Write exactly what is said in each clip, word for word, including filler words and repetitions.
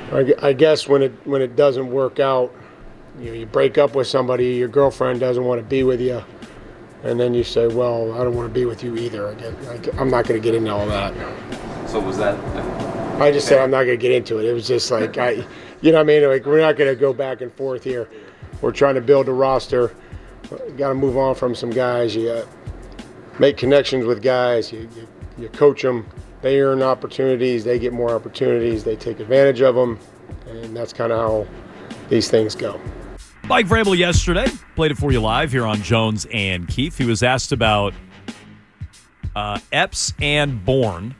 I, gu- I guess when it when it doesn't work out, you know, you break up with somebody, your girlfriend doesn't want to be with you, and then you say, well, I don't want to be with you either. I get, I, I'm not going to get into all that. So was that? I just said I'm not going to get into it. It was just like, I, you know what I mean? Like, we're not going to go back and forth here. We're trying to build a roster. Got to move on from some guys. You uh, make connections with guys. You, you, you coach them. They earn opportunities. They get more opportunities. They take advantage of them. And that's kind of how these things go. Mike Vrabel yesterday played it for you live here on Jones and Keefe. He was asked about uh, Epps and Bourne,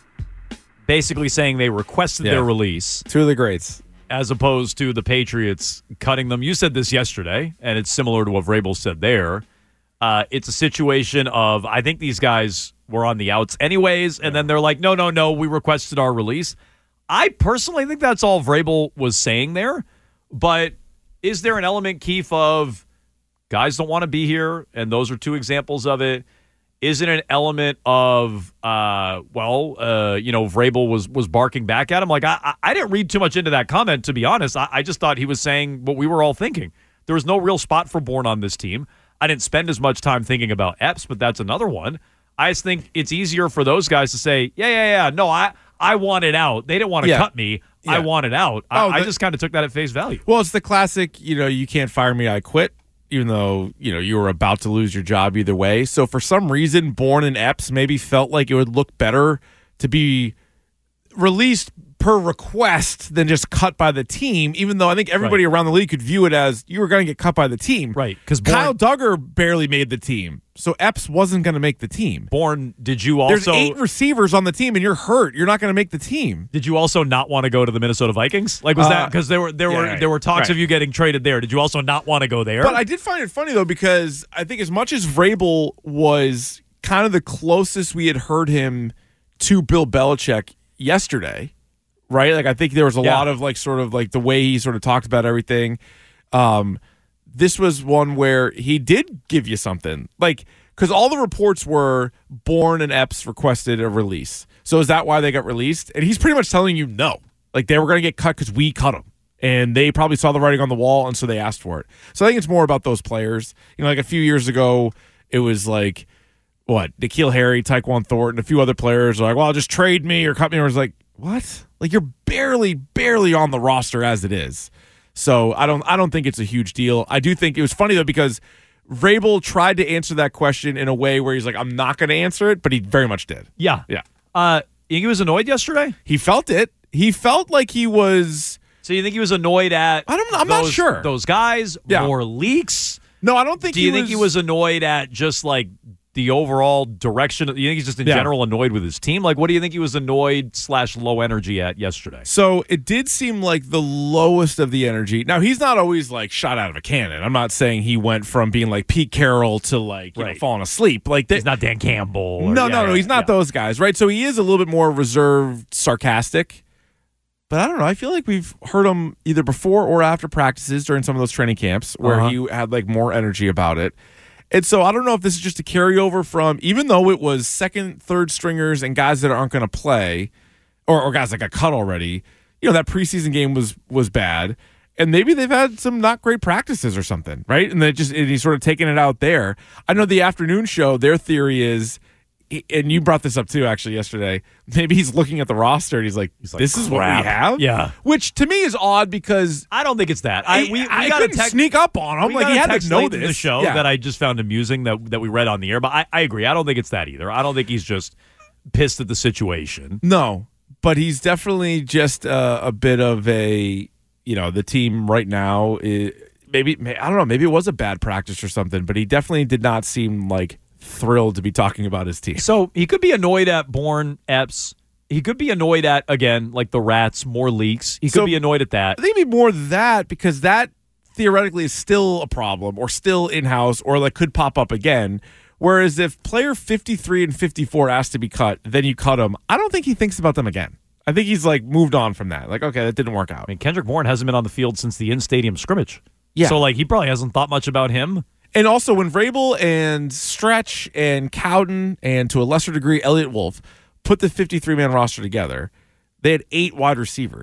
basically saying they requested Yeah. their release. Two of the greats. As opposed to the Patriots cutting them. You said this yesterday, and it's similar to what Vrabel said there. Uh, it's a situation of, I think these guys were on the outs anyways, and then they're like, no, no, no, we requested our release. I personally think that's all Vrabel was saying there, but is there an element, Keefe, of guys don't want to be here, and those are two examples of it? Is it an element of, uh, well, uh, you know, Vrabel was was barking back at him? Like, I, I didn't read too much into that comment, to be honest. I, I just thought he was saying what we were all thinking. There was no real spot for Bourne on this team. I didn't spend as much time thinking about Epps, but that's another one. I just think it's easier for those guys to say, yeah, yeah, yeah, no, I, I wanted out. They didn't want to Yeah. cut me. Yeah. I wanted out. I, Oh, I the- just kind of took that at face value. Well, it's the classic, you know, you can't fire me, I quit, even though, you know, you were about to lose your job either way. So for some reason, Bourne and Epps maybe felt like it would look better to be released per request than just cut by the team, even though I think everybody Right. around the league could view it as you were going to get cut by the team. Right, because Kyle Duggar barely made the team, so Epps wasn't going to make the team. Bourne, did you There's also eight receivers on the team, and you're hurt. You're not going to make the team. did you also not want to go to the Minnesota Vikings? Like, was Uh, that because there were there yeah, were right, there were talks right. of you getting traded there? Did you also not want to go there? But I did find it funny, though, because I think as much as Vrabel was kind of the closest we had heard him to Bill Belichick yesterday, right? Like, I think there was a Yeah. lot of, like, sort of, like, the way he sort of talked about everything. Um, this was one where he did give you something. Like, because all the reports were Bourne and Epps requested a release. So is that why they got released? And he's pretty much telling you no. Like, they were going to get cut because we cut them. And they probably saw the writing on the wall, and so they asked for it. So I think it's more about those players. You know, like a few years ago, it was like, what, N'Keal Harry, Tyquan Thornton, a few other players are like, well, just trade me or cut me. Or it's like, what? Like, you're barely, barely on the roster as it is. So I don't I don't think it's a huge deal. I do think it was funny, though, because Vrabel tried to answer that question in a way where he's like, I'm not going to answer it, but he very much did. yeah, Yeah. Uh, you think he was annoyed yesterday? He felt it. He felt like he was... So you think he was annoyed at? I don't know. I'm not those- sure. Those guys, Yeah. more leaks. No, I don't think Do he you think was... he was annoyed at just like the overall direction? You think he's just in Yeah. general annoyed with his team? Like, what do you think he was annoyed slash low energy at yesterday? So it did seem like the lowest of the energy. Now, he's not always like shot out of a cannon. I'm not saying he went from being like Pete Carroll to like you know, Right. falling asleep. Like He's not Dan Campbell. or- no, yeah, no, no. yeah, He's not yeah. those guys, right? So he is a little bit more reserved, sarcastic. But I don't know. I feel like we've heard him either before or after practices during some of those training camps where Uh-huh. he had like more energy about it. And so I don't know if this is just a carryover from, even though it was second, third stringers and guys that aren't going to play, or, or guys that got cut already. You know, that preseason game was was bad, and maybe they've had some not great practices or something, right? And they just and he's sort of taking it out there. I know the afternoon show. Their theory is, and you brought this up too, actually yesterday. Maybe he's looking at the roster and he's like, like, "This is what crap. we have." Yeah. which to me is odd because I don't think it's that. I we, we I got a couldn't text. sneak up on him. We Like got he a had text to know late this. in the show Yeah. that I just found amusing that that we read on the air. But I, I agree. I don't think it's that either. I don't think he's just pissed at the situation. No, but he's definitely just uh, a bit of a, you know, the team right now, is, maybe, I don't know, maybe it was a bad practice or something, but he definitely did not seem like thrilled to be talking about his team. So he could be annoyed at Bourne, Epps. He could be annoyed at, again, like the Rats, more leaks. He could So- be annoyed at that. I think it'd be more that because that theoretically is still a problem or still in-house or like could pop up again. Whereas if player fifty-three and fifty-four asked to be cut, then you cut them, I don't think he thinks about them again. I think he's like moved on from that. Like, okay, that didn't work out. I mean, Kendrick Bourne hasn't been on the field since the in-stadium scrimmage. Yeah. So, like, he probably hasn't thought much about him. And also when Vrabel and Stretch and Cowden and to a lesser degree Elliott Wolf put the fifty-three man roster together, they had eight wide receivers.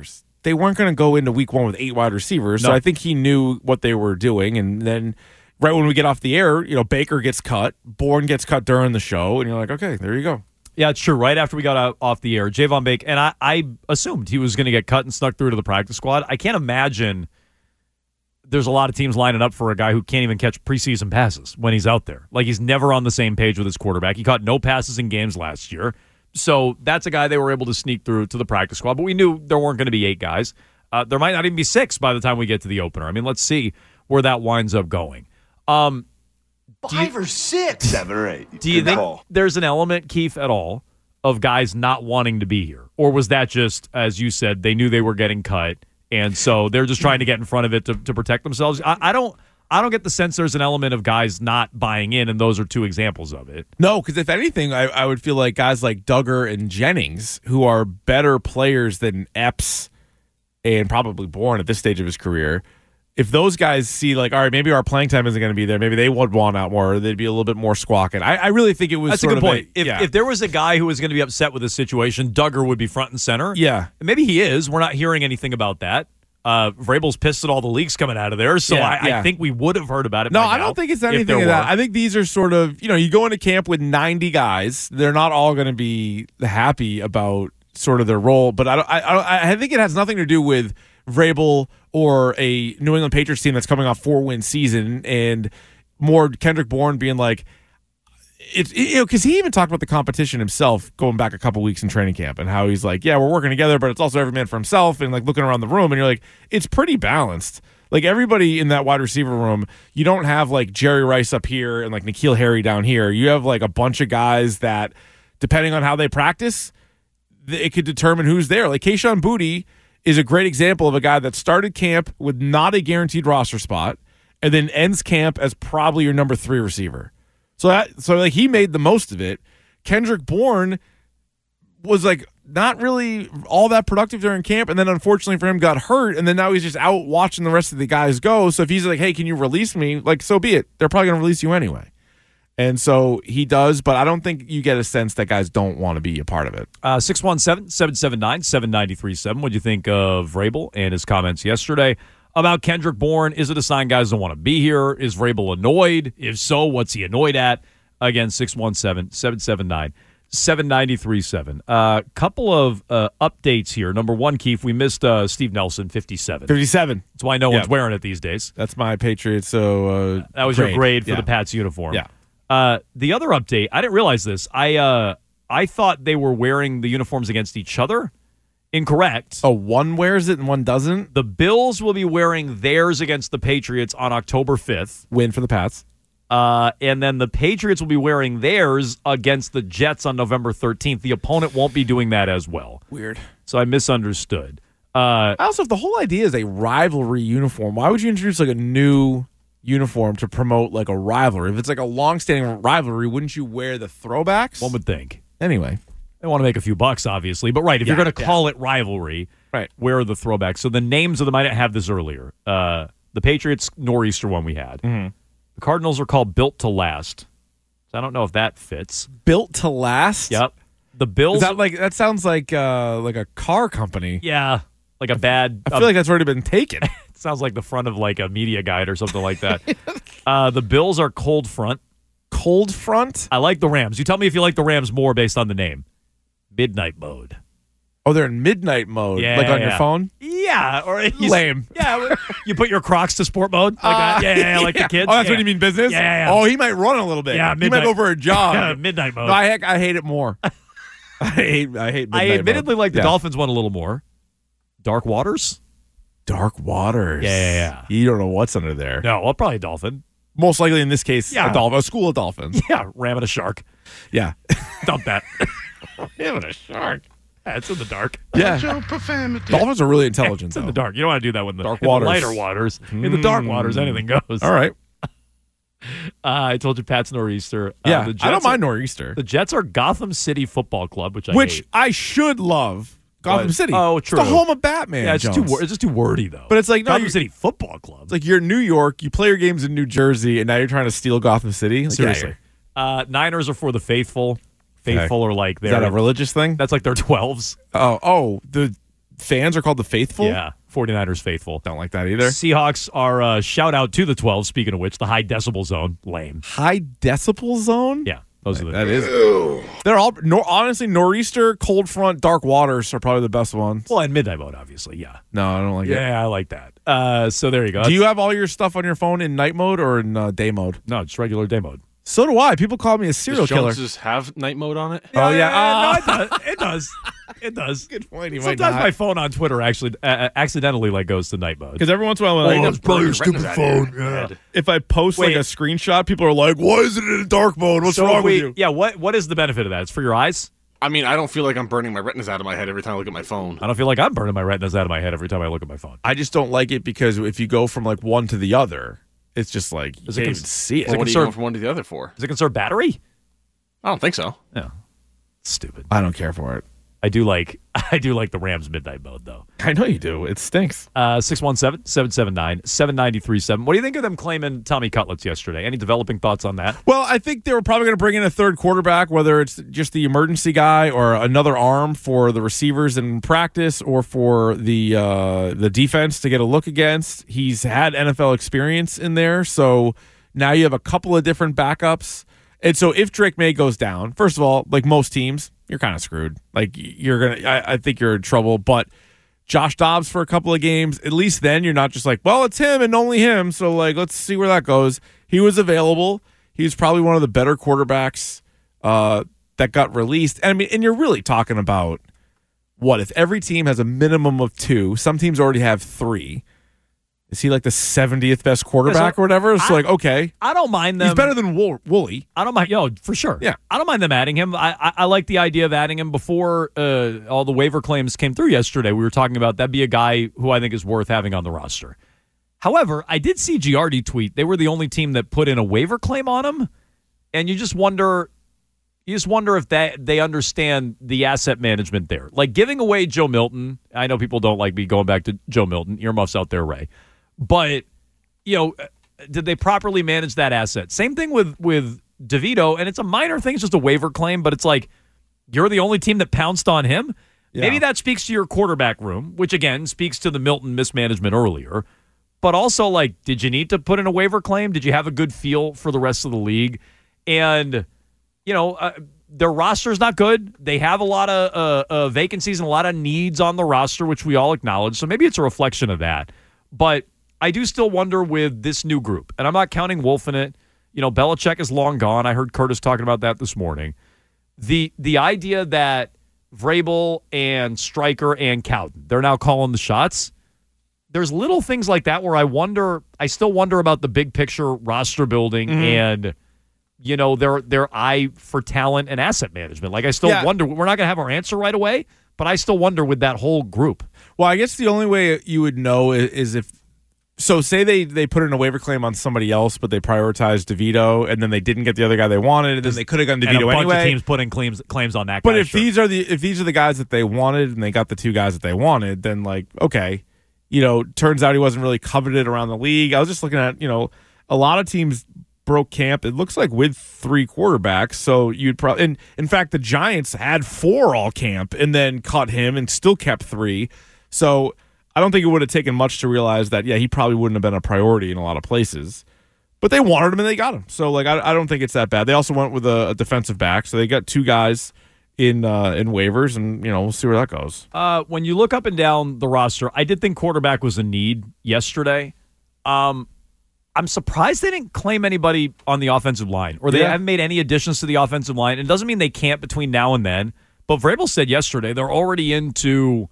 they weren't going to go into week one with eight wide receivers. So No. I think he knew what they were doing. And then right when we get off the air, you know, Baker gets cut, Bourne gets cut during the show, and you're like, okay, there you go. Yeah, it's true. Right after we got out, off the air, Javon Baker, and I, I assumed he was going to get cut and snuck through to the practice squad. I can't imagine there's a lot of teams lining up for a guy who can't even catch preseason passes when he's out there. Like, he's never on the same page with his quarterback. He caught no passes in games last year. So that's a guy they were able to sneak through to the practice squad. But we knew there weren't going to be eight guys. Uh, there might not even be six by the time we get to the opener. I mean, let's see where that winds up going. Um, Five you, or six. Seven or eight. Do you Good think call. there's an element, Keith, at all, of guys not wanting to be here? Or was that just, as you said, they knew they were getting cut, and so they're just trying to get in front of it to, to protect themselves? I, I don't I don't get the sense there's an element of guys not buying in, and those are two examples of it. No, because if anything, I, I would feel like guys like Duggar and Jennings, who are better players than Epps and probably Bourne at this stage of his career, if those guys see, like, all right, maybe our playing time isn't going to be there, maybe they would want out more, or they'd be a little bit more squawking. I, I really think it was That's sort a good of point. A, if, yeah. if there was a guy who was going to be upset with this situation, Duggar would be front and center. Yeah. Maybe he is. We're not hearing anything about that. Uh, Vrabel's pissed at all the leaks coming out of there, so Yeah, I, yeah. I think we would have heard about it. No, by I now, don't think it's if anything there of that. were. I think these are sort of, you know, you go into camp with ninety guys. They're not all going to be happy about sort of their role, but I, don't, I, I, I think it has nothing to do with Vrabel or a New England Patriots team that's coming off four-win season, and more Kendrick Bourne being like, it's you know, because he even talked about the competition himself going back a couple weeks in training camp and how he's like, yeah, we're working together, but it's also every man for himself, and like looking around the room, and you're like, it's pretty balanced. Like everybody in that wide receiver room, you don't have like Jerry Rice up here and like N'Keal Harry down here. You have like a bunch of guys that, depending on how they practice, it could determine who's there. Like Kayshon Boutte is a great example of a guy that started camp with not a guaranteed roster spot and then ends camp as probably your number three receiver. So that, so like he made the most of it. Kendrick Bourne was like not really all that productive during camp, and then unfortunately for him got hurt, and then now he's just out watching the rest of the guys go. So if he's like, hey, can you release me? Like, so be it. They're probably going to release you anyway. And so he does, but I don't think you get a sense that guys don't want to be a part of it. Uh, six one seven, seven seven nine, seven nine three seven. What do you think of Vrabel and his comments yesterday about Kendrick Bourne? Is it a sign guys don't want to be here? Is Vrabel annoyed? If so, what's he annoyed at? Again, six one seven, seven seven nine, seven nine three seven. A uh, couple of uh, updates here. Number one, Keith, we missed uh, Steve Nelson, fifty-seven. fifty-seven. That's why no one's Yep. wearing it these days. That's my Patriots. So uh, That was grade. your grade for Yeah. the Pats uniform. Yeah. Uh, the other update, I didn't realize this. I uh, I thought they were wearing the uniforms against each other. Incorrect. Oh, one wears it and one doesn't? The Bills will be wearing theirs against the Patriots on October fifth. Win for the Pats. Uh, and then the Patriots will be wearing theirs against the Jets on November thirteenth. The opponent won't be doing that as well. Weird. So I misunderstood. Uh, Also, if the whole idea is a rivalry uniform, why would you introduce like a new uniform to promote like a rivalry? If it's like a long-standing rivalry, wouldn't you wear the throwbacks? one would think. Anyway. They want to make a few bucks, obviously. But right, if Yeah, you're going to yeah. call it rivalry, Right. where are the throwbacks? So the names of them, I didn't have this earlier. Uh, the Patriots nor'easter one we had. Mm-hmm. The Cardinals are called Built to Last. So I don't know if that fits. Built to last? Yep. The Bills. Is that like that sounds like uh like a car company. yeah, like a bad. I feel like that's already been taken. it sounds like the front of like a media guide or something like that. uh, the Bills are Cold Front. Cold front? I like the Rams. You tell me if you like the Rams more based on the name. Midnight Mode. Oh, they're in midnight mode. Yeah, like on yeah. your phone? Yeah, or you, Lame. Yeah, you put your Crocs to sport mode like that. Yeah, yeah, yeah, like the kids. Oh, that's yeah. what you mean, business? Yeah, yeah, yeah. Oh, he might run a little bit. Yeah, he midnight- might go for a jog. Yeah, midnight mode. No, I, heck, I hate it more. I hate I hate I midnight admittedly mode. like the Yeah. Dolphins one a little more. Dark Waters? Dark waters. Yeah, yeah, yeah. You don't know what's under there. No, well, probably a dolphin. Most likely in this case, Yeah. a dolphin, a school of dolphins. Yeah, ramming a shark. Yeah. Dump that. Ramming a shark. Yeah, it's in the dark. Yeah. Dolphins are really intelligent, It's in though. the dark. You don't want to do that when the, Dark in waters. the lighter waters. In the dark waters, anything goes. All right. Uh, I told you Pat's nor'easter. Uh, Yeah. the Jets I don't mind are, nor'easter. The Jets are Gotham City Football Club, which I Which hate. I should love. Gotham But- City. oh, It's true. the home of Batman. Yeah, it's Jones. too wor- it's just too wordy though. But it's like, no, Gotham you- City Football Club. It's like you're in New York, you play your games in New Jersey, and now you're trying to steal Gotham City? Like, Seriously. yeah, Uh, Niners are for the faithful. Faithful are like Is they're that a religious thing? that's like their twelves. Oh, oh, the fans are called the faithful. Yeah, 49ers faithful. Don't like that either. Seahawks are uh, shout out to the twelve. Speaking of which, the high decibel zone, lame. High decibel zone. Yeah, those are the. That is. They're all nor, honestly nor'easter, cold front, dark waters are probably the best ones. Well, and midnight mode, obviously. Yeah. No, I don't like it. Yeah, I like that. Uh, so there you go. Do you have all your stuff on your phone in night mode or in uh, day mode? No, it's regular day mode. So do I. People call me a serial Does killer. Jones just have night mode on it? Oh yeah, Uh, uh, no, it does. It does. It does. Good point. He might Sometimes not. my phone on Twitter actually uh, accidentally like goes to night mode. Because every once in a while, when Oh, I, it's probably your stupid phone. Yeah. if I post Wait. like a screenshot, people are like, "Why is it in dark mode? What's So wrong we, with you?" Yeah. What What is the benefit of that? It's for your eyes. I mean, I don't feel like I'm burning my retinas out of my head every time I look at my phone. I don't feel like I'm burning my retinas out of my head every time I look at my phone. I just don't like it because if you go from like one to the other, it's just like you Is it can't cons- even see it. is it Well, what are you conserv- going from one to the other for? Does it conserve battery? I don't think so. No. Stupid. I don't care for it. I do like I do like the Rams midnight mode though. I know you do. It stinks. Uh, six one seven, seven seven nine, seven nine three seven. What do you think of them claiming Tommy Cutlets yesterday? Any developing thoughts on that? Well, I think they were probably going to bring in a third quarterback, whether it's just the emergency guy or another arm for the receivers in practice or for the uh, the defense to get a look against. He's had N F L experience in there, so now you have a couple of different backups. And so if Drake May goes down, first of all, like most teams, you're kind of screwed. Like you're gonna, I, I think you're in trouble. But Josh Dobbs for a couple of games, at least then you're not just like, well, it's him and only him. So like, let's see where that goes. He was available. He's probably one of the better quarterbacks uh, that got released. And I mean, and you're really talking about what if every team has a minimum of two? Some teams already have three. Is he like the seventieth best quarterback Yeah, so or whatever? It's I- like, okay, I don't mind them. he's better than Wool- Wooly. I don't mind. Yo, for sure. Yeah. I don't mind them adding him. I I, I like the idea of adding him before uh, all the waiver claims came through yesterday. We were talking about that'd be a guy who I think is worth having on the roster. However, I did see Giardi tweet they were the only team that put in a waiver claim on him, and you just wonder, you just wonder if that they understand the asset management there, like giving away Joe Milton. I know people don't like me going back to Joe Milton. Earmuffs out there, Ray, but you know, did they properly manage that asset? Same thing with with DeVito, and it's a minor thing, it's just a waiver claim, but it's like you're the only team that pounced on him. Yeah. Maybe that speaks to your quarterback room, which again speaks to the Milton mismanagement earlier. But also, like, did you need to put in a waiver claim? Did you have a good feel for the rest of the league? And, you know, uh, their roster's not good. They have a lot of uh, uh, vacancies and a lot of needs on the roster, which we all acknowledge. So maybe it's a reflection of that. But I do still wonder with this new group, and I'm not counting Wolf in it. You know, Belichick is long gone. I heard Curtis talking about that this morning. The the idea that Vrabel and Stryker and Cowden, they're now calling the shots. There's little things like that where I wonder, I still wonder about the big picture roster building Mm-hmm. and, you know, their their eye for talent and asset management. Like, I still Yeah. wonder, we're not going to have our answer right away, but I still wonder with that whole group. Well, I guess the only way you would know is, is if so say they they put in a waiver claim on somebody else, but they prioritized DeVito, and then they didn't get the other guy they wanted, and then they could have gotten And a DeVito bunch anyway. of teams putting claims claims on that But guy. if sure. these are the if these are the guys that they wanted, and they got the two guys that they wanted, then like okay, you know, turns out he wasn't really coveted around the league. I was just looking at, you know, a lot of teams broke camp. It looks like with three quarterbacks, so you'd probably. And in fact, the Giants had four all camp, and then cut him, and still kept three. So I don't think it would have taken much to realize that, yeah, he probably wouldn't have been a priority in a lot of places. But they wanted him and they got him. So, like, I, I don't think it's that bad. They also went with a, a defensive back. So they got two guys in uh, in waivers, and, you know, we'll see where that goes. Uh, when you look up and down the roster, I did think quarterback was a need yesterday. Um, I'm surprised they didn't claim anybody on the offensive line, or they Yeah. haven't made any additions to the offensive line. It doesn't mean they can't between now and then. But Vrabel said yesterday they're already into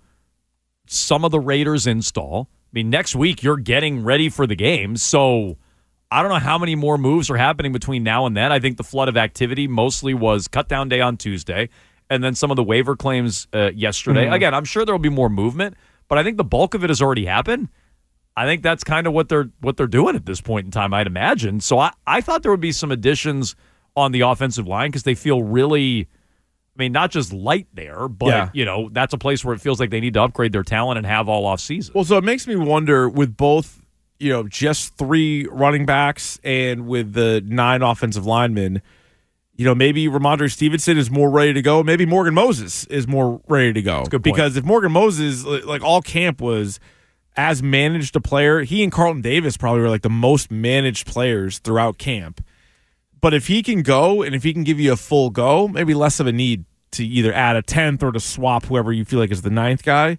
some of the Raiders install. I mean, next week you're getting ready for the game. So I don't know how many more moves are happening between now and then. I think the flood of activity mostly was cut down day on Tuesday, and then some of the waiver claims uh, yesterday. Mm-hmm. Again, I'm sure there will be more movement, but I think the bulk of it has already happened. I think that's kind of what they're what they're doing at this point in time, I'd imagine. So I, I thought there would be some additions on the offensive line because they feel really, I mean, not just light there, but, Yeah. you know, that's a place where it feels like they need to upgrade their talent and have all off season. Well, so it makes me wonder with both, you know, just three running backs and with the nine offensive linemen, you know, maybe Ramondre Stevenson is more ready to go. Maybe Morgan Moses is more ready to go. That's a good point. Because if Morgan Moses, like all camp was as managed a player, he and Carlton Davis probably were like the most managed players throughout camp. But if he can go and if he can give you a full go, maybe less of a need to either add a tenth or to swap whoever you feel like is the ninth guy.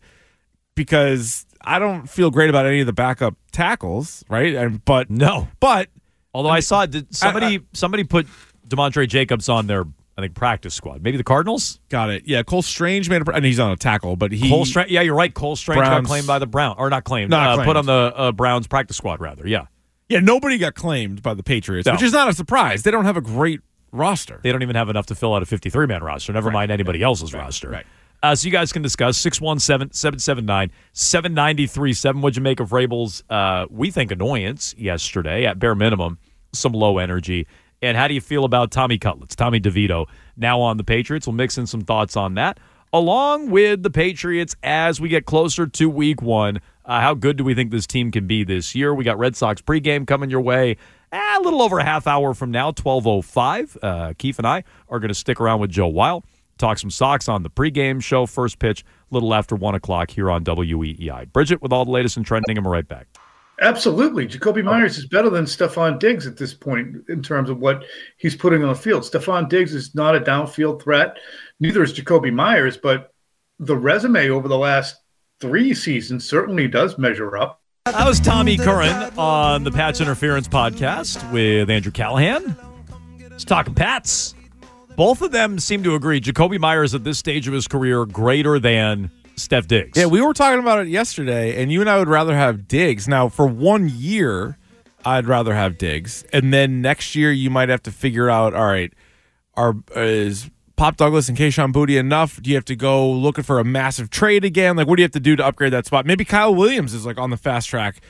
Because I don't feel great about any of the backup tackles, right? And but No. but Although I, mean, I saw did somebody I, I, somebody put DeMontre Jacobs on their, I think, practice squad. Maybe the Cardinals? Got it. Yeah, Cole Strange made a, and he's on a tackle, but he Cole Strange. Yeah, you're right. Cole Strange Browns, got claimed by the Browns, or not claimed, not uh, claimed. put on the uh, Browns practice squad, rather. Yeah. Yeah, nobody got claimed by the Patriots, no. which is not a surprise. They don't have a great roster. They don't even have enough to fill out a fifty-three man roster, never right. mind anybody yeah. else's right. roster. Right. Uh, so you guys can discuss six one seven, seven seven nine, seven nine three seven. What'd you make of Vrabel's, uh, we think, annoyance yesterday, at bare minimum, some low energy? And how do you feel about Tommy Cutlets, Tommy DeVito, now on the Patriots? We'll mix in some thoughts on that, along with the Patriots as we get closer to week one. Uh, how good do we think this team can be this year? We got Red Sox pregame coming your way eh, a little over a half hour from now, twelve oh five. Uh, Keith and I are going to stick around with Joe Weil, talk some Sox on the pregame show, first pitch, a little after one o'clock here on W E E I. Bridget, with all the latest and trending, and we're right back. Absolutely. Jacoby Myers is better than Stephon Diggs at this point in terms of what he's putting on the field. Stephon Diggs is not a downfield threat. Neither is Jacoby Myers, but the resume over the last three seasons certainly does measure up. That was Tommy Curran on the Pats Interference podcast with Andrew Callahan. He's talking Pats. Both of them seem to agree. Jacoby Myers at this stage of his career greater than Steph Diggs. Yeah, we were talking about it yesterday, and you and I would rather have Diggs. Now, for one year, I'd rather have Diggs. And then next year, you might have to figure out, all right, are is Pop Douglas and Kayshon Boutte enough? Do you have to go looking for a massive trade again? Like, what do you have to do to upgrade that spot? Maybe Kyle Williams is, like, on the fast track.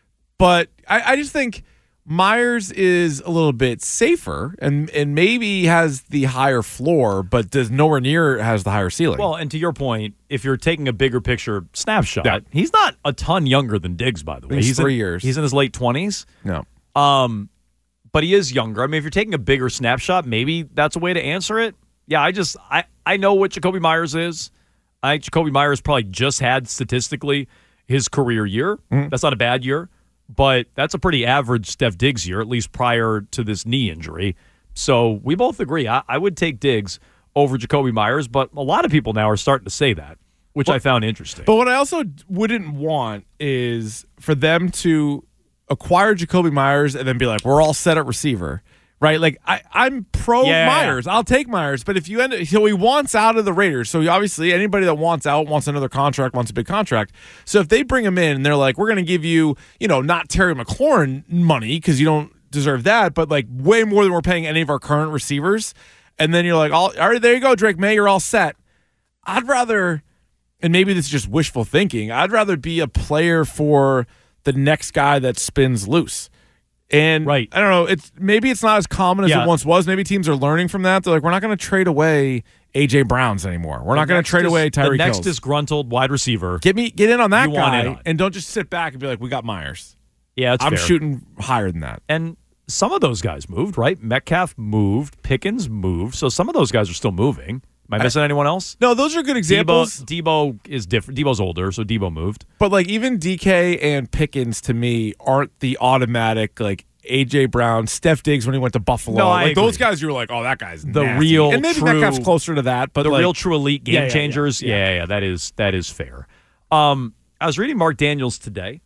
But I, I just think Myers is a little bit safer and and maybe has the higher floor, but does nowhere near has the higher ceiling. Well, and to your point, if you're taking a bigger picture snapshot, yeah. he's not a ton younger than Diggs, by the way. He's, he's three in, years. He's in his late twenties. No. Um, but he is younger. I mean, if you're taking a bigger snapshot, maybe that's a way to answer it. Yeah, I just I, I know what Jacoby Myers is. I think Jacoby Myers probably just had statistically his career year. Mm-hmm. That's not a bad year. But that's a pretty average Steph Diggs year, at least prior to this knee injury. So we both agree. I, I would take Diggs over Jacoby Myers, but a lot of people now are starting to say that, which well, I found interesting. But what I also wouldn't want is for them to acquire Jacoby Myers and then be like, we're all set at receiver. Right, like I, I'm pro yeah. Myers. I'll take Myers, but if you end, so he wants out of the Raiders. So obviously, anybody that wants out wants another contract, wants a big contract. So if they bring him in and they're like, we're going to give you, you know, not Terry McLaurin money because you don't deserve that, but like way more than we're paying any of our current receivers, and then you're like, all, all right, there you go, Drake May, you're all set. I'd rather, and maybe this is just wishful thinking, I'd rather be a player for the next guy that spins loose. And right. I don't know, it's maybe it's not as common as yeah. it once was. Maybe teams are learning from that. They're like, we're not going to trade away A J Browns anymore. We're the not going to trade dis- away Tyreek The next Hills. disgruntled wide receiver. Get me, get in on that you guy, want in on. And don't just sit back and be like, we got Myers. Yeah, that's I'm fair. shooting higher than that. And some of those guys moved, right? Metcalf moved, Pickens moved, so some of those guys are still moving. Am I missing I, anyone else? No, those are good examples. Debo, Debo is different. Debo's older, so Debo moved. But like even D K and Pickens to me aren't the automatic like A J Brown, Steph Diggs when he went to Buffalo. No, I like agree. Those guys, you were like, oh, that guy's the nasty. real, and maybe true, Metcalf's closer to that. But the like, real, true elite game yeah, yeah, changers. Yeah, yeah. Yeah, yeah, that is that is fair. Um, I was reading Mark Daniels today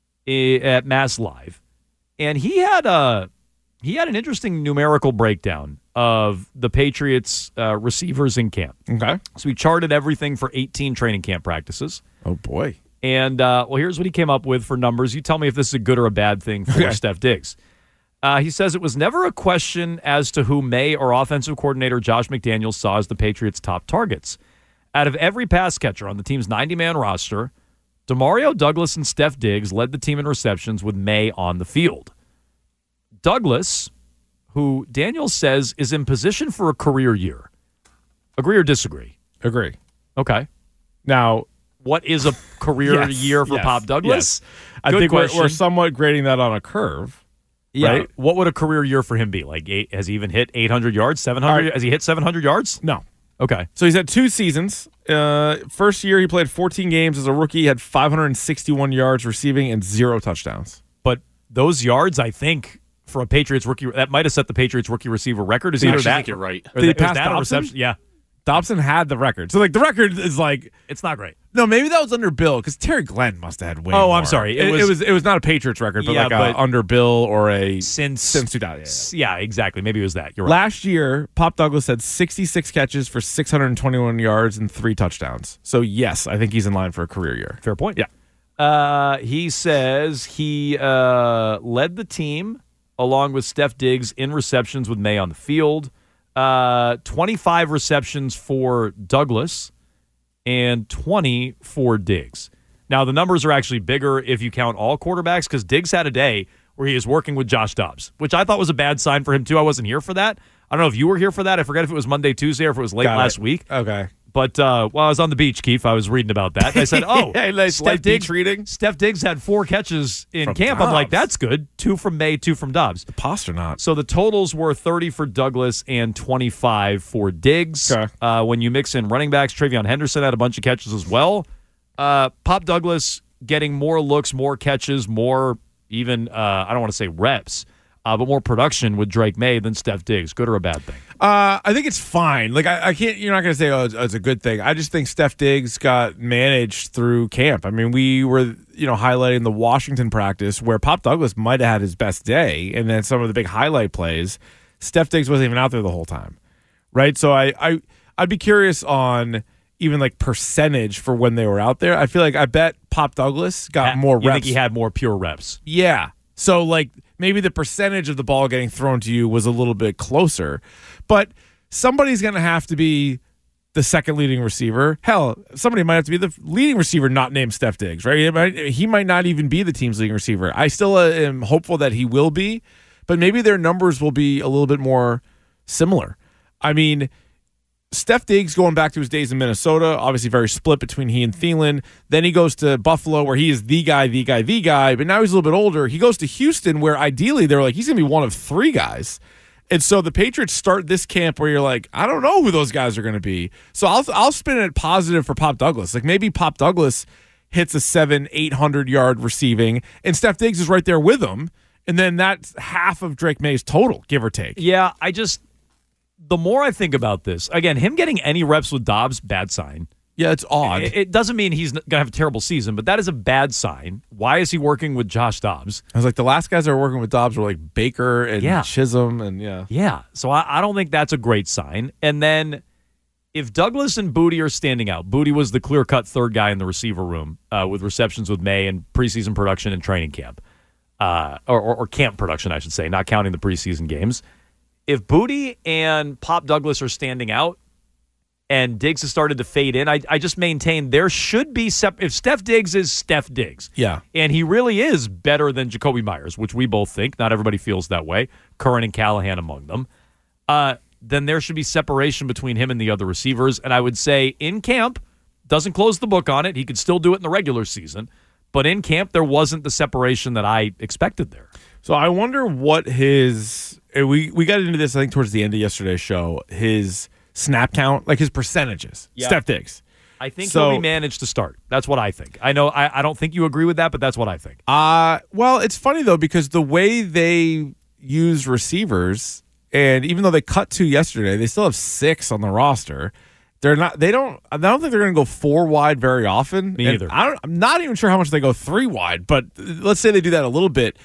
at Mass Live, and he had a he had an interesting numerical breakdown of the Patriots uh, receivers in camp. Okay, so he charted everything for eighteen training camp practices. Oh boy. And, uh, well, here's what he came up with for numbers. You tell me if this is a good or a bad thing for okay. Steph Diggs. Uh, he says it was never a question as to who May or offensive coordinator Josh McDaniels saw as the Patriots' top targets. Out of every pass catcher on the team's ninety-man roster, Demario Douglas and Steph Diggs led the team in receptions with May on the field. Douglas, who Daniels says is in position for a career year. Agree or disagree? Agree. Okay. Now, what is a career yes, year for yes, Pop Douglas? Yes. I Good think we're, question. we're somewhat grading that on a curve. Yeah. Right? What would a career year for him be? Like, eight, has he even hit eight hundred yards, seven hundred? right. Has he hit seven hundred yards? No. Okay. So he's had two seasons. Uh, first year he played fourteen games as a rookie. He had five hundred sixty-one yards receiving and zero touchdowns. But those yards, I think, for a Patriots rookie, that might have set the Patriots rookie receiver record. Is I either actually that, think you're right. or Did he that, was pass that a Dobson? reception? Yeah. Dobson had the record. So, like, the record is like, It's not great. no, maybe that was under Bill because Terry Glenn must have had way Oh, more. I'm sorry. It, It it was- was it was not a Patriots record, but Yeah, like but a under Bill or a Since, since two thousand. Yeah, yeah. yeah, exactly. Maybe it was that. You're right. Last year, Pop Douglas had sixty-six catches for six hundred twenty-one yards and three touchdowns. So, yes, I think he's in line for a career year. Fair point. Yeah. Uh, he says he uh, led the team along with Steph Diggs in receptions with May on the field. Uh, twenty-five receptions for Douglas and twenty for Diggs. Now, the numbers are actually bigger if you count all quarterbacks because Diggs had a day where he is working with Josh Dobbs, which I thought was a bad sign for him, too. I wasn't here for that. I don't know if you were here for that. I forget if it was Monday, Tuesday, or if it was late Got last it. week. Okay. But uh, while I was on the beach, Keith, I was reading about that. And I said, oh, Hey, nice Steph, light Diggs, beach reading. Steph Diggs had four catches in From camp. I'm like, Dobbs. that's good. Two from May, two from Dobbs. Poster not. So the totals were thirty for Douglas and twenty-five for Diggs. Okay. Uh, when you mix in running backs, Travion Henderson had a bunch of catches as well. Uh, Pop Douglas getting more looks, more catches, more even, uh, I don't want to say reps, uh, but more production with Drake May than Steph Diggs. Good or a bad thing? Uh, I think it's fine. Like I, I can't. You're not going to say, "Oh, it's, it's a good thing." I just think Steph Diggs got managed through camp. I mean, we were, you know, highlighting the Washington practice where Pop Douglas might have had his best day, and then some of the big highlight plays, Steph Diggs wasn't even out there the whole time, right? So I, I, I'd be curious on even like percentage for when they were out there. I feel like I bet Pop Douglas got Ha- more you reps. think he had more pure reps? Yeah. So, like, maybe the percentage of the ball getting thrown to you was a little bit closer. But somebody's going to have to be the second leading receiver. Hell, somebody might have to be the leading receiver not named Steph Diggs, right? He might, he might not even be the team's leading receiver. I still uh, am hopeful that he will be, but maybe their numbers will be a little bit more similar. I mean, Steph Diggs going back to his days in Minnesota, obviously very split between he and Thielen. Then he goes to Buffalo where he is the guy, the guy, the guy, but now he's a little bit older. He goes to Houston where ideally they're like, he's going to be one of three guys. And so the Patriots start this camp where you're like, I don't know who those guys are going to be. So I'll I'll spin it positive for Pop Douglas. Like maybe Pop Douglas hits a seven, eight hundred yard receiving, and Steph Diggs is right there with him. And then that's half of Drake May's total, give or take. Yeah, I just, the more I think about this, again, him getting any reps with Dobbs, bad sign. Yeah, it's odd. It, it doesn't mean he's going to have a terrible season, but that is a bad sign. Why is he working with Josh Dobbs? I was like, the last guys that were working with Dobbs were like Baker and Yeah. Chisholm, and yeah. Yeah, so I, I don't think that's a great sign. And then if Douglas and Booty are standing out, Booty was the clear-cut third guy in the receiver room uh, with receptions with May and preseason production and training camp. Uh, or, or, or camp production, I should say, not counting the preseason games. If Booty and Pop Douglas are standing out and Diggs has started to fade in, I, I just maintain there should be sep- if Steph Diggs is Steph Diggs. Yeah. And he really is better than Jacoby Myers, which we both think. Not everybody feels that way. Curran and Callahan among them. Uh, then there should be separation between him and the other receivers. And I would say in camp, doesn't close the book on it. He could still do it in the regular season. But in camp, there wasn't the separation that I expected there. So I wonder what his and we we got into this I think towards the end of yesterday's show. His snap count, like his percentages. Yeah. Steph Diggs. I think So- he'll be managed to start. That's what I think. I know I, I don't think you agree with that, but that's what I think. Uh well, it's funny though because the way they use receivers, and even though they cut two yesterday, they still have six on the roster. They're not. They don't. I don't think they're going to go four wide very often. Me And either. I don't, I'm not even sure how much they go three wide. But let's say they do that a little bit.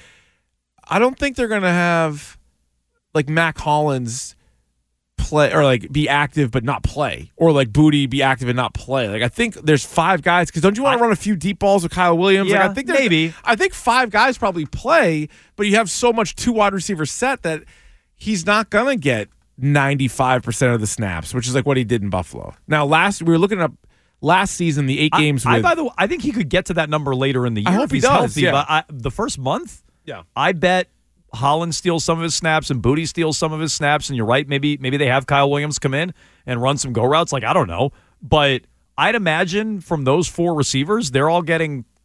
I don't think they're going to have like Mac Hollins play or like be active but not play, or like Booty be active and not play. Like I think there's five guys because don't you want to run a few deep balls with Kyle Williams? Yeah, like I think there's- maybe. I think five guys probably play, but you have so much two wide receiver set that he's not going to get ninety-five percent of the snaps, which is like what he did in Buffalo. Now, last we were looking up last season, the eight games I, with. I by the way, I think he could get to that number later in the year I hope if he he's does, healthy. yeah. But I, the first month, yeah. I bet Holland steals some of his snaps and Booty steals some of his snaps. And you're right, maybe maybe they have Kyle Williams come in and run some go routes. Like I don't know, but I'd imagine from those four receivers, they're all getting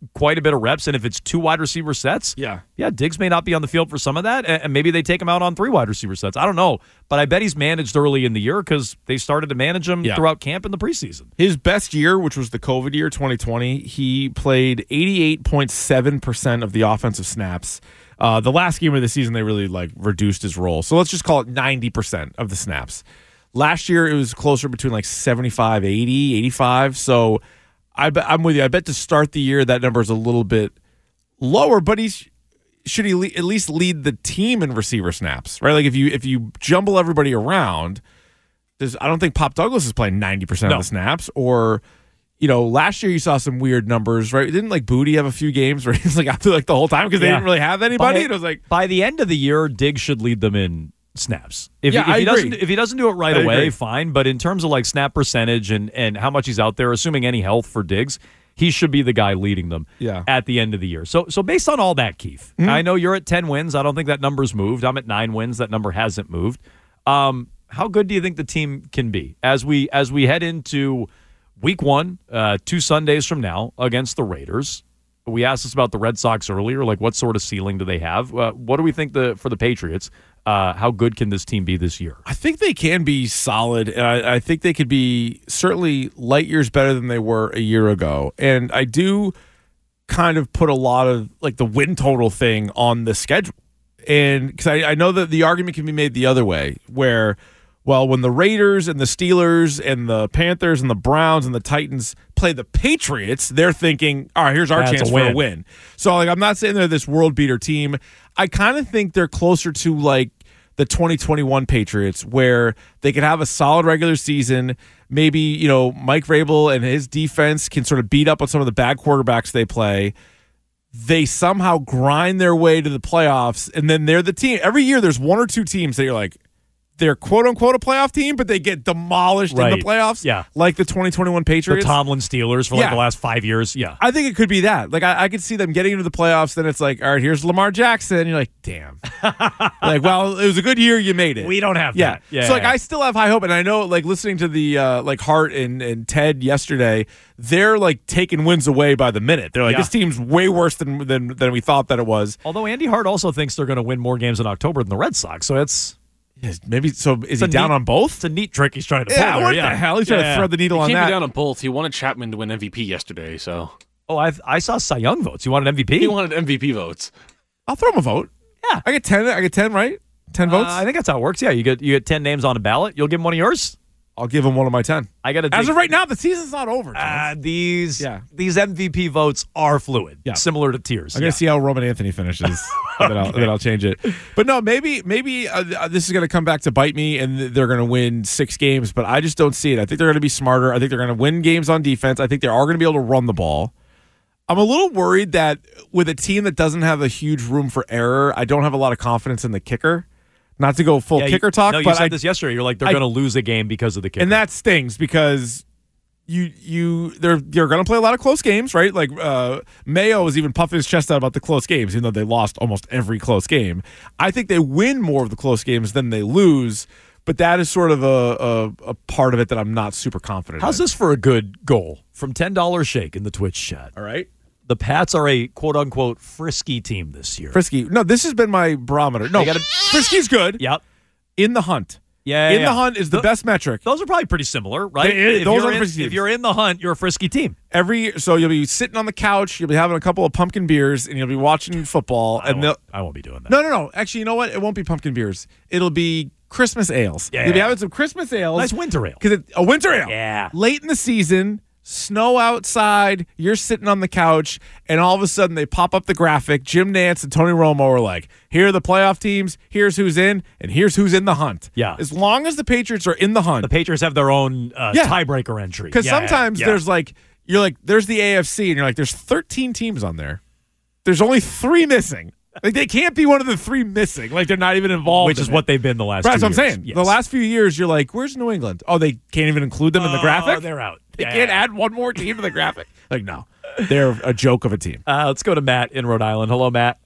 quite a bit of reps, and if it's two wide receiver sets, Yeah. yeah, Diggs may not be on the field for some of that, and, and maybe they take him out on three wide receiver sets. I don't know, but I bet he's managed early in the year because they started to manage him Yeah. throughout camp in the preseason. His best year, which was the COVID year, twenty twenty, he played eighty-eight point seven percent of the offensive snaps. Uh, the last game of the season, they really like reduced his role. So let's just call it ninety percent of the snaps. Last year, it was closer between like seventy-five, eighty, eighty-five. So I bet, I'm with you. I bet to start the year, that number is a little bit lower, but he's should he le- at least lead the team in receiver snaps, right? Like if you if you jumble everybody around, there's, I don't think Pop Douglas is playing ninety percent No. of the snaps. Or, you know, last year you saw some weird numbers, right? Didn't like Booty have a few games where he's like out there like the whole time because they Yeah. didn't really have anybody? By, And it was like, by the end of the year, Diggs should lead them in snaps. If, Yeah, he, if I he agree. doesn't, if he doesn't do it right I away, agree. fine. But in terms of like snap percentage and and how much he's out there, assuming any health for Diggs, he should be the guy leading them Yeah. at the end of the year. So so based on all that, Keith, I know you're at ten wins. I don't think that number's moved. I'm at nine wins. That number hasn't moved. Um, how good do you think the team can be as we as we head into week one, uh, two Sundays from now against the Raiders? We asked us about the Red Sox earlier. Like, what sort of ceiling do they have? Uh, what do we think the for the Patriots? Uh, how good can this team be this year? I think they can be solid. And I, I think they could be certainly light years better than they were a year ago. And I do kind of put a lot of like the win total thing on the schedule. And because I, I know that the argument can be made the other way, where, well, when the Raiders and the Steelers and the Panthers and the Browns and the Titans play the Patriots, they're thinking, all right, here's our That's chance a for a win. win. So, like, I'm not saying they're this world beater team. I kind of think they're closer to like the twenty twenty-one Patriots, where they could have a solid regular season. Maybe, you know, Mike Vrabel and his defense can sort of beat up on some of the bad quarterbacks they play. They somehow grind their way to the playoffs, and then they're the team. Every year there's one or two teams that you're like, they're quote-unquote a playoff team, but they get demolished in Right. the playoffs. Yeah. Like the twenty twenty-one The Patriots. Tomlin Steelers for like Yeah. the last five years. Yeah. I think it could be that. Like, I, I could see them getting into the playoffs, then it's like, all right, here's Lamar Jackson. You're like, damn. Like, well, it was a good year. You made it. We don't have Yeah. that. Yeah. So, like, I still have high hope. And I know, like, listening to the, uh, like, Hart and, and Ted yesterday, they're, like, taking wins away by the minute. They're like, Yeah. this team's way worse than, than, than we thought that it was. Although Andy Hart also thinks they're going to win more games in October than the Red Sox. So it's, Yes, maybe. So, is he a down neat- on both? it's a neat trick he's trying to pull Yeah, there. what yeah. the hell? He's trying Yeah. to thread the needle on Can't that. be down on both. He wanted Chapman to win M V P yesterday, so Oh, I I saw Cy Young votes. You wanted M V P? he wanted M V P votes. I'll throw him a vote. Yeah. I get ten. I get ten, right? Ten votes. Uh, I think that's how it works. Yeah, you get you get ten names on a ballot. You'll give him one of yours. I'll give him one of my ten. I got to. As of right now, the season's not over. Jones. Uh, these Yeah. these M V P votes are fluid. Yeah. Similar to tiers. I'm gonna Yeah. see how Roman Anthony finishes, and then, I'll, then I'll change it. But no, maybe maybe uh, this is gonna come back to bite me, and they're gonna win six games. But I just don't see it. I think they're gonna be smarter. I think they're gonna win games on defense. I think they are gonna be able to run the ball. I'm a little worried that with a team that doesn't have a huge room for error, I don't have a lot of confidence in the kicker. Not to go full Yeah, you- kicker talk, No, you but said I, this yesterday. You're like they're I- going to lose a game because of the kicker. and that stings because you you they're they're going to play a lot of close games, right? Like uh, Mayo was even puffing his chest out about the close games, even though they lost almost every close game. I think they win more of the close games than they lose, but that is sort of a a, a part of it that I'm not super confident. How's in. this for a good goal from ten dollars shake in the Twitch chat? All right. The Pats are a quote unquote frisky team this year. Frisky. No, this has been my barometer. No, They gotta- Frisky's good. Yep. In the hunt. Yeah. in yeah. the hunt is the Th- best metric. Those are probably pretty similar, right? They- if, those you're are in, frisky if teams. you're in the hunt, you're a frisky team. Every so you'll be sitting on the couch, you'll be having a couple of pumpkin beers, and you'll be watching football. I and they'll won't, I won't be doing that. No, no, no. Actually, you know what? It won't be pumpkin beers. It'll be Christmas ales. Yeah. You'll be having some Christmas ales. Nice winter ale. Because it, a winter ale. Yeah. Late in the season, snow outside, you're sitting on the couch, and all of a sudden they pop up the graphic. Jim Nantz and Tony Romo are like, here are the playoff teams, here's who's in, and here's who's in the hunt. Yeah. As long as the Patriots are in the hunt. The Patriots have their own uh, Yeah. tiebreaker entry. Because Yeah, sometimes yeah. there's like, you're like, there's the A F C, and you're like, there's thirteen teams on there. There's only three missing. Like, they can't be one of the three missing. Like, they're not even involved. which in is it. what they've been the last. Right, two that's what I'm years. saying. Yes. The last few years, you're like, where's New England? Oh, they can't even include them in the graphic? Oh, they're out. They Yeah. can't add one more team to the graphic? Like, no. They're a joke of a team. Uh, let's go to Matt in Rhode Island. Hello, Matt.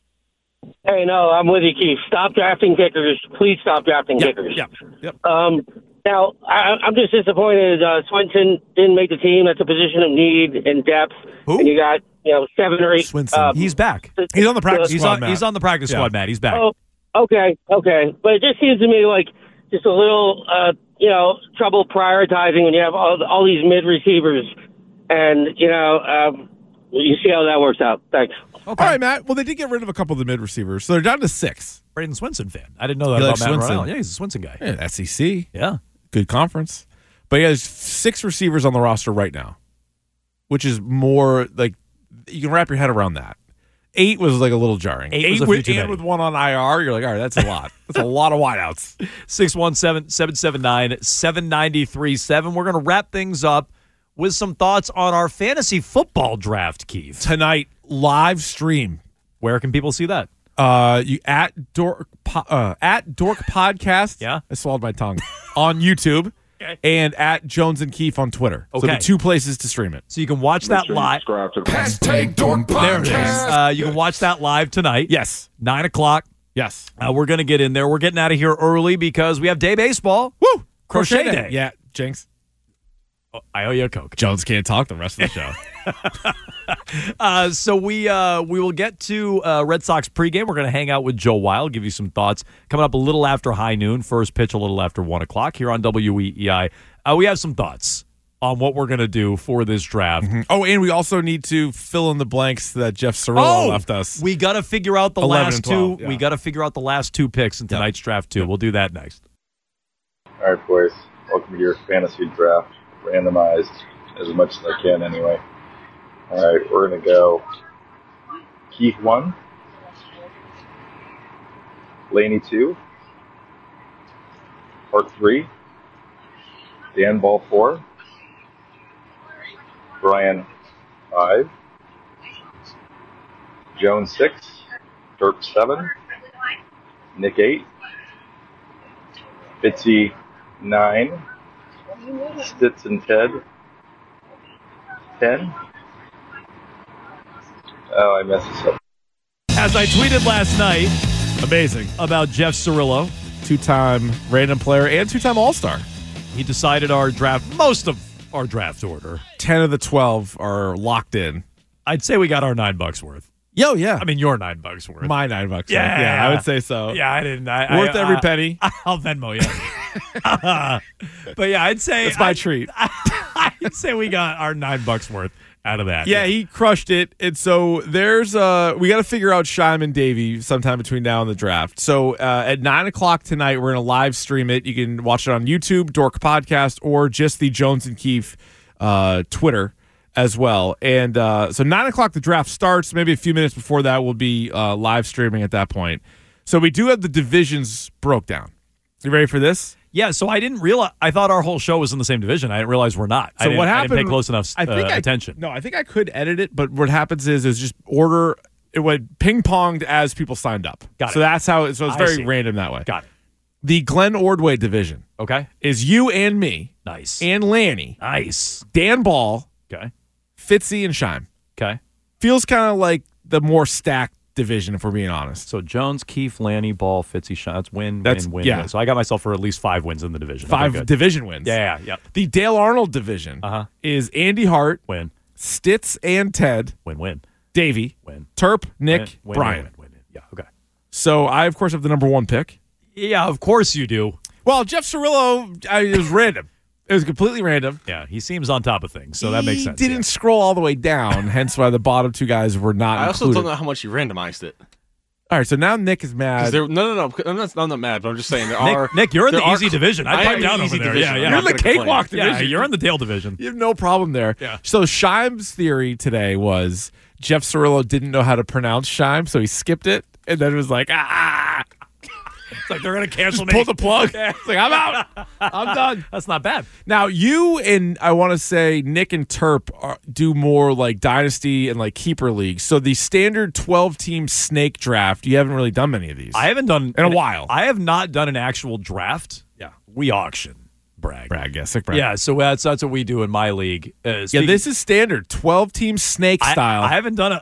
Hey, no, I'm with you, Keith. Stop drafting kickers. Please stop drafting Yeah, kickers. yeah, yep. Um, now, I, I'm just disappointed uh, Swenson didn't make the team. That's a position of need and depth. Who? And you got you know, seven or eight. Swinson. Uh, He's back. He's on the practice He's squad, on. Matt. He's on the practice Yeah. squad, Matt. He's back. Oh, okay, okay. But it just seems to me like just a little, uh, you know, trouble prioritizing when you have all, all these mid receivers, and you know, um, you see how that works out. Thanks. Okay. All right, Matt. Well, they did get rid of a couple of the mid receivers, so they're down to six. Braden Swinson fan. I didn't know that You about like Matt Swinson? Morrell. Yeah, he's a Swinson guy. Yeah, S E C, Yeah. good conference. But yeah, there's six receivers on the roster right now, which is more like you can wrap your head around that. Eight was like a little jarring. Eight was a with, few too and many. with one on I R, you're like, all right, that's a lot. That's a lot of wideouts. six one seven, seven seven nine, seven nine three seven. We're going to wrap things up with some thoughts on our fantasy football draft, Keith. Tonight, live stream. Where can people see that? Uh, you at Dork po- uh, at Dork Podcast. Yeah. I swallowed my tongue on YouTube. Okay. And at Jones and Keefe on Twitter. So Okay. the two places to stream it. So you can watch that live. Hashtag Dork There it is. Podcast. Uh, you can watch that live tonight. Yes. Nine o'clock. Yes. Uh, we're going to get in there. We're getting out of here early because we have day baseball. Woo! Crochet day. Yeah, Jinx. Oh, I owe you a Coke. Jones can't talk the rest of the show. Uh, so we uh, we will get to uh, Red Sox pregame. We're going to hang out with Joe Wild, give you some thoughts. Coming up a little after high noon. First pitch a little after one o'clock here on W E E I. Uh, we have some thoughts on what we're going to do for this draft. Oh, and we also need to fill in the blanks that Jeff Cirillo left us. We got to figure out the eleven last and twelve, two. yeah. We got to figure out the last two picks in tonight's draft too. We'll do that next. All right, boys. Welcome to your fantasy draft. Randomized as much as I can, anyway. All right, we're going to go Keith one, Laney two, Hart three, Dan Ball four, Brian five, Jones six, Dirk seven, Nick eight, Fitzy nine, Stitz and Ted ten. Oh, I messed this up. As I tweeted last night Amazing. about Jeff Cirillo, Two-time random player and two-time All-Star. he decided our draft, most of our draft order. ten of the twelve are locked in. I'd say we got our nine bucks worth. Yo, yeah. I mean, your nine bucks worth. My nine bucks. Yeah. yeah, I would say so. Yeah, I didn't. I, Worth I, every I, penny. I'll Venmo you. But yeah, I'd say It's my I, treat. I'd say we got our nine bucks worth out of that. Yeah, he crushed it. And so there's uh we got to figure out Shyman Davey sometime between now and the draft. So uh, at nine o'clock tonight, we're gonna live stream it. You can watch it on YouTube, Dork Podcast, or just the Jones and Keefe uh, Twitter as well. And uh, so nine o'clock the draft starts. Maybe a few minutes before that, we'll be uh, live streaming at that point. So we do have the divisions broke down. You ready for this? Yeah, so I didn't realize. I thought our whole show was in the same division. I didn't realize we're not. I So didn't, what I happened? didn't pay close enough I think uh, I, attention. No, I think I could edit it, but what happens is is just order. It went ping ponged as people signed up. Got it. So that's how. So it's I very see. random that way. Got it. The Glenn Ordway division Okay. is you and me Nice. and Lanny, nice. Dan Ball, Okay. Fitzy, and Shime. Okay. Feels kind of like the more stacked division, if we're being honest. So Jones, Keefe, Lanny, Ball, Fitzy, Shots, win, That's- win, win, yeah. win. So I got myself for at least five wins in the division. Five Okay, good. division wins. Yeah, yeah, yeah. The Dale Arnold division Uh-huh. is Andy Hart, Win, Stitz and Ted, win, win, Davey, win. Terp, Nick, win, win, Brian. Win, win, win. Yeah, okay. So I, of course, have the number one pick. Yeah, of course you do. Well, Jeff Cirillo, I, it was random. It was completely random. Yeah, he seems on top of things, so that makes sense. He didn't yeah. scroll all the way down, hence why the bottom two guys were not I also included. don't know how much you randomized it. All right, so now Nick is 'Cause mad. there, no, no, no. I'm not, I'm not mad, but I'm just saying there Nick, are. Nick, you're in there the are easy cl- division. I'd I pipe am down the over easy there. division. Yeah, I'm yeah. You're in not the gonna complain. cakewalk Yeah, division. you're in the Dale division. You have no problem there. Yeah. So Shime's theory today was Jeff Cirillo didn't know how to pronounce Shime, so he skipped it, and then it was like, ah, It's like they're gonna cancel me. pull the plug. It's like, I'm out. I'm done. That's not bad. Now, you and I want to say Nick and Terp are, do more like dynasty and like keeper leagues. So the standard twelve-team snake draft, you haven't really done many of these. I haven't done In a while. I have not done an actual draft. Yeah. We auction. Brag. brag, yeah, sick brag. Yeah, so that's that's what we do in my league. Uh, yeah. speaking- This is standard twelve-team snake I, style. I haven't done a.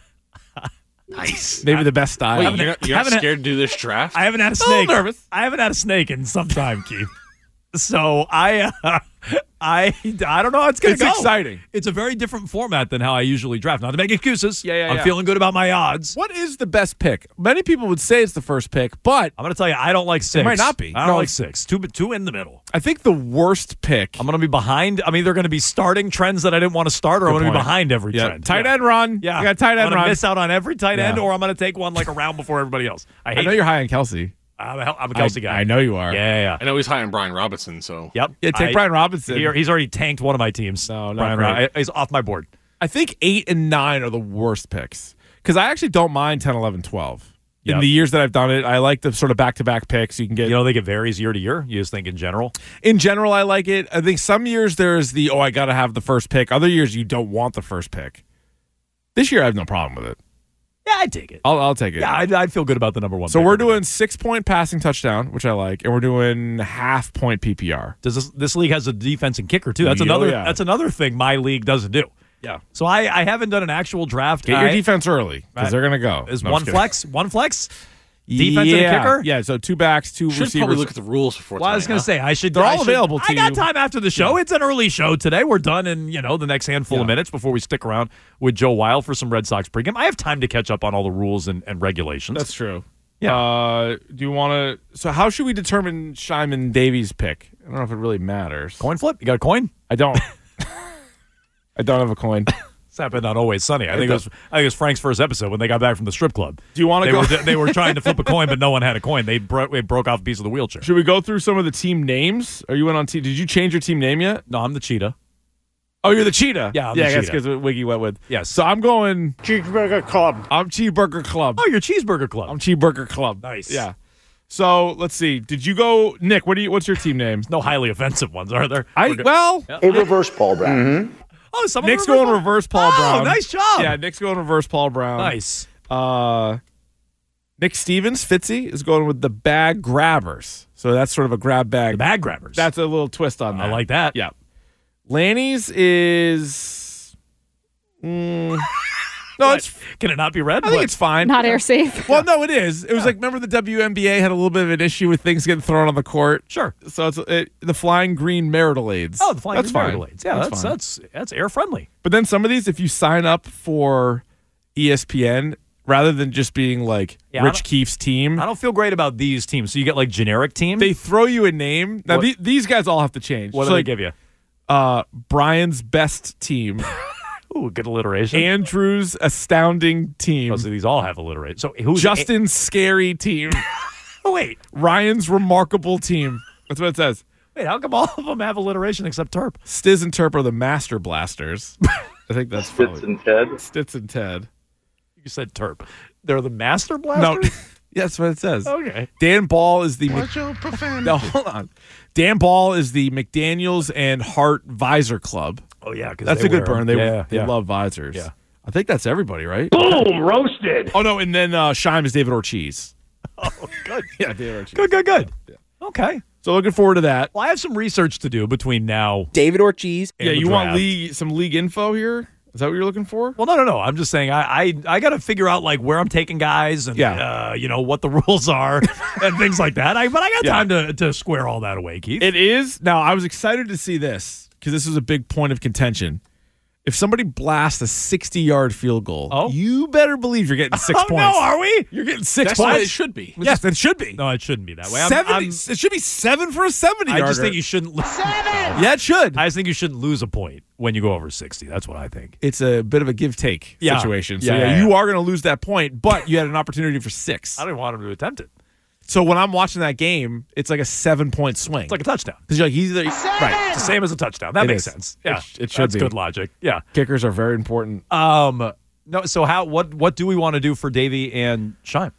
Nice. Maybe the best style. Wait, haven't- you're not, you're not haven't- scared to do this draft? I haven't had a little snake. nervous. I haven't had a snake in some time, Keith. So I, uh, I, I don't know how it's going to It's go. exciting. It's a very different format than how I usually draft. Not to make excuses. Yeah, yeah, I'm yeah. feeling good about my odds. What is the best pick? Many people would say it's the first pick, but I'm going to tell you, I don't like six. might not be. I don't No, like it's- six. Two, two in the middle. I think the worst pick. I'm going to be behind. I'm either going to be starting trends that I didn't want to start, or I'm Good going to be point. behind every yeah, trend. tight Yeah. end run. Yeah, you got tight I'm end going run. to miss out on every tight end, Yeah. or I'm going to take one like a round before everybody else. I hate I know it. you're high on Kelsey. I'm a, I'm a Kelsey I, guy. I know you are. Yeah, yeah, yeah. I know he's high on Brian Robinson, so. Yep. Yeah, take I- Brian Robinson. He, he's already tanked one of my teams. No, not Brian great. Rob- He's off my board. I think eight and nine are the worst picks because I actually don't mind ten, eleven, twelve. In Yep. the years that I've done it, I like the sort of back-to-back picks. You can get. You don't think it varies year to year? You just think in general? In general, I like it. I think some years there's the oh, I got to have the first pick. Other years you don't want the first pick. This year I have no problem with it. Yeah, I'd take it. I'll, I'll take it. Yeah, I'd, I'd feel good about the number one. So pick we're over there. doing six-point passing touchdown, which I like, and we're doing half-point P P R. Does this, this league has a defense and kicker too? That's Oh, another. yeah. That's another thing my league doesn't do. Yeah. So I, I haven't done an actual draft. Get your I- defense early because Right. they're going to go. Is No, I'm one just kidding. flex? One flex? Defense and a yeah. kicker? Yeah, so two backs, two Should receivers. probably look at the rules before. Well, I was tonight, going to huh? say I should. They're I all should- available to I got you. time after the show. It's an early show today. We're done in you know the next handful of Yeah. minutes before we stick around with Joe Weil for some Red Sox pregame. I have time to catch up on all the rules and, and regulations. That's true. Yeah. Uh, do you want to? So, how should we determine Shyman Davies' pick? I don't know if it really matters. coin flip. You got a coin? I don't. I don't have a coin. It's happened on Always Sunny. I think it was. I think it was Frank's first episode when they got back from the strip club. Do you want to They go? were they were trying to flip a coin, but no one had a coin. They broke they broke off a piece of the wheelchair. Should we go through some of the team names? Are you in on team? Did you change your team name yet? No, I'm the cheetah. Oh, you're the cheetah. Yeah, I'm yeah. the I guess cheetah. because Wiggy went with. Yes. So I'm going. Cheeseburger Club. I'm Cheeseburger Club. Oh, you're cheeseburger club. I'm Cheeseburger Club. Nice. Yeah. So let's see. Did you go, Nick? What do you? What's your team name? no highly offensive ones, are there? I We're good. well, A reverse Paul Brown. oh, someone Nick's reverse going ball? reverse Paul Oh, Brown. nice job. Yeah, Nick's going reverse Paul Brown. Nice. Uh, Nick Stevens, Fitzy, is going with the bag grabbers. So that's sort of a grab bag. The bag grabbers. That's a little twist on that. I like that. Yeah. Lanny's is. Mm, no, What? it's. Can it not be red? I think What? it's fine. Not air safe. Well, no, it is. It was like, remember the W N B A had a little bit of an issue with things getting thrown on the court? Sure. So it's it, the flying green Meritolades. Oh, the flying that's green fine. Marmalades. Yeah, that's fine. that's that's air friendly. But then some of these, if you sign up for E S P N, rather than just being like Yeah, I Rich don't- Keefe's team, I don't feel great about these teams. So you get like generic team. they throw you a name. Now, What- the, these guys all have to change. what So, do they like, give you? Uh, Brian's best team, Ooh, good alliteration. Andrew's astounding team, Oh, so these all have alliteration. So who's Justin's scary team, Oh, wait, Ryan's remarkable team. That's what it says. wait. How come all of them have alliteration except Terp? Stiz and Terp are the master blasters. I think that's Fitz probably and Ted. Stitz and Ted. You said Terp. They're the master No, blasters. yeah, that's what it says. Okay. Dan Ball is the. Mc- no, hold on. Dan Ball is the McDaniels and Hart Visor Club. Oh yeah, because That's a good burn. They, yeah, they yeah. love visors. Yeah. I think that's everybody, right? Boom, roasted. Oh no, and then uh, Shime is David Ortiz. Oh, good. Yeah, David Ortiz. Good, good, good. Okay. So looking forward to that. Well, I have some research to do between now. David Ortiz. and yeah, the you want draft. league some league info here? Is that what you're looking for? Well, no, no, no. I'm just saying I I, I got to figure out like where I'm taking guys and Yeah. uh, you know what the rules are and things like that. I but I got Yeah. time to to square all that away, Keith. It is. Now, I was excited to see this because this was a big point of contention. If somebody blasts a sixty-yard field goal, Oh. you better believe you're getting six oh points. no, are we? You're getting six That's the way points. it should be. Yes, it should be. No, it shouldn't be that way. I'm, seven. I'm- it should be seven for a seventy. I just think you shouldn't. Lo- Yeah, it should. I just think you shouldn't lose a point when you go over sixty. That's what I think. It's a bit of a give take Yeah. situation. So Yeah, yeah, yeah, you yeah. are going to lose that point, but you had an opportunity for six. I don't want him to attempt it. So when I'm watching that game, it's like a seven point swing. It's like a touchdown. Because you're like he's either right. It's the same as a touchdown. That It makes is. sense. Yeah, It sh- it should That's be. good logic. Yeah. Kickers are very important. Um. No. So how? What? What do we want to do for Davey and Shime?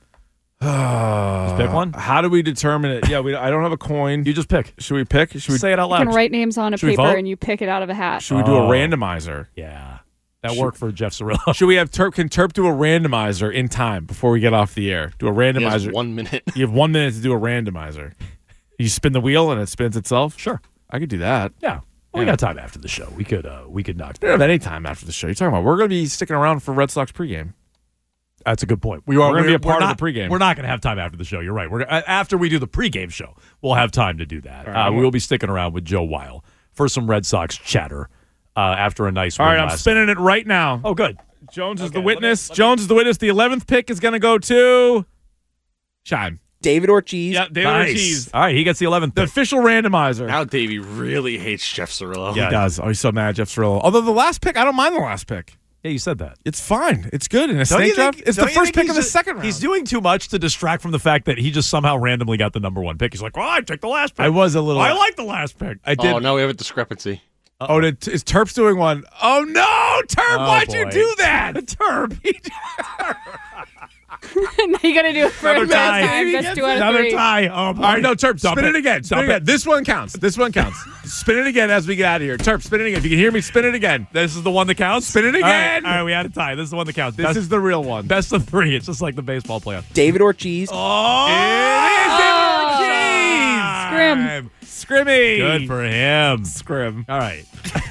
Just pick one. How do we determine it? Yeah, we. I don't have a coin. You just pick. Should we pick? Should we? Say it out You loud. can write names on a Should we paper vote? and you pick it out of a hat. Should we do a Oh. randomizer? Yeah. That worked for Jeff Cirillo. Should we have Terp? Can Terp do a randomizer in time before we get off the air? Do a He has randomizer. one minute. You have one minute to do a randomizer. You spin the wheel and it spins itself. Sure. I could do that. Yeah. Well, we Yeah. got time after the show. We could. Uh. We could knock. We don't have any time after the show. You're talking about we're going to be sticking around for Red Sox pregame. That's a good point. We are We're gonna be a part not, of the pregame. We're not going to have time after the show. You're right. We're uh, after we do the pregame show, we'll have time to do that. right. Uh, we'll be sticking around with Joe Weil for some Red Sox chatter uh, after a nice. All win right, I'm last spinning it right now. Oh, good. Jones is Okay, the let me- witness. let me- Jones is the witness. The eleventh pick is going to go to Shime. David Ortiz. Yeah, David Nice. Ortiz. All right, he gets the eleventh. The pick. official randomizer. Now Davey really hates Jeff Cirillo. Yeah. He does. Oh, he's so mad at Jeff Cirillo. Although the last pick, I don't mind the last pick. Yeah, you said that. It's fine. It's good. In a Don't you snake draft, think- it's the don't you first think pick he's of the just- second round. He's doing too much to distract from the fact that he just somehow randomly got the number one pick. He's like, well, I took the last pick. I was a little. I like the last pick. I did. Oh, now we have a discrepancy. Oh, did, is Terp's doing one? Oh no, Terp! Oh, Why'd you boy. do that, Terp? now you got to do it for Another a best tie. time. Best two out of Another three. tie. Oh, boy. All right, no, Terp, Dump spin it, again. Spin Dump it again. This one counts. This one counts. Spin it again as we get out of here. Terp, spin it again. If you can hear me, spin it again. This is the one that counts? Spin it All right, again. All right, we had a tie. This is the one that counts. This best, is the real one. best of three. It's just like the baseball playoff. David Ortiz. Oh, It is Oh. David Ortiz. Scrim. Scrimmy. Good for him. Scrim. All right.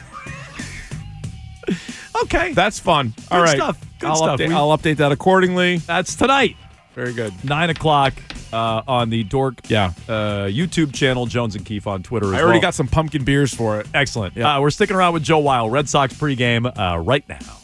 Okay. That's fun. All Good right. stuff. Good I'll, stuff. Update, We- I'll update that accordingly. That's tonight. Very good. Nine o'clock uh, on the Dork Yeah. uh, YouTube channel, Jones and Keefe on Twitter as I already well. got some pumpkin beers for it. Excellent. Yeah. Uh, we're sticking around with Joe Weil, Red Sox pregame uh, right now.